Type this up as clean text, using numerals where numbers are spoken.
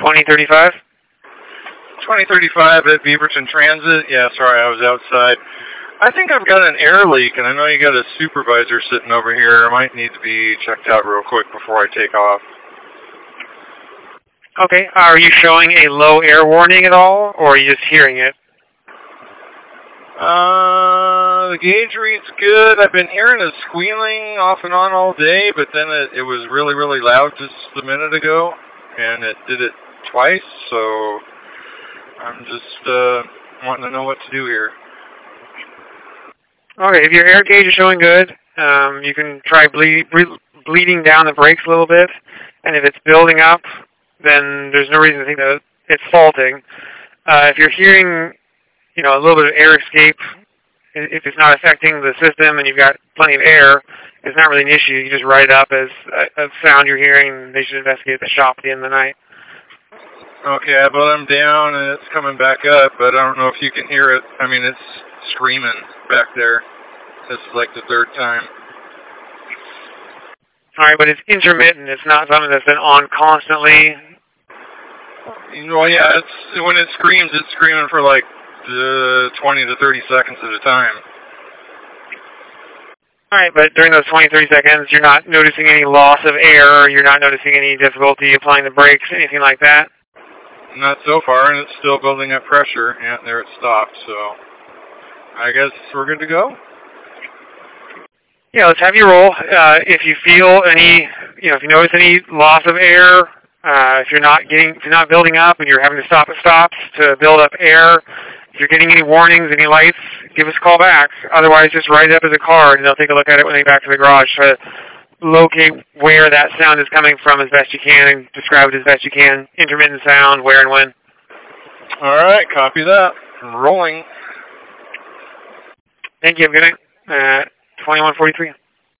2035? 2035 at Beaverton Transit. Yeah, sorry, I was outside. I think I've got an air leak, and I know you got a supervisor sitting over here. I might need to be checked out real quick before I take off. Okay, are you showing a low air warning at all, or are you just hearing it? The gauge read's good. I've been hearing it squealing off and on all day, but then it was really, really loud just a minute ago, and it did it twice, so I'm just wanting to know what to do here. Okay, if your air gauge is showing good, you can try bleeding down the brakes a little bit, and if it's building up, then there's no reason to think that it's faulting. If you're hearing, a little bit of air escape, if it's not affecting the system and you've got plenty of air, it's not really an issue. You just write it up as a sound you're hearing, and they should investigate the shop at the end of the night. Okay, but I'm down and it's coming back up, but I don't know if you can hear it. I mean, it's screaming back there. It's like the third time. All right, but it's intermittent. It's not something that's been on constantly. Well, yeah, when it screams, it's screaming for like 20 to 30 seconds at a time. All right, but during those 20, 30 seconds, you're not noticing any loss of air, you're not noticing any difficulty applying the brakes, anything like that? Not so far, and it's still building up pressure, and there it stopped, so I guess we're good to go. Yeah, let's have you roll. If you feel any, if you notice any loss of air, if you're not building up and you're having to stop at stops to build up air, if you're getting any warnings, any lights, give us a call back. Otherwise, just write it up as a card, and they'll take a look at it when they get back to the garage. Try to locate where that sound is coming from as best you can and describe it as best you can. Intermittent sound, where and when. All right, copy that. I'm rolling. Thank you. Have a good night. 2143.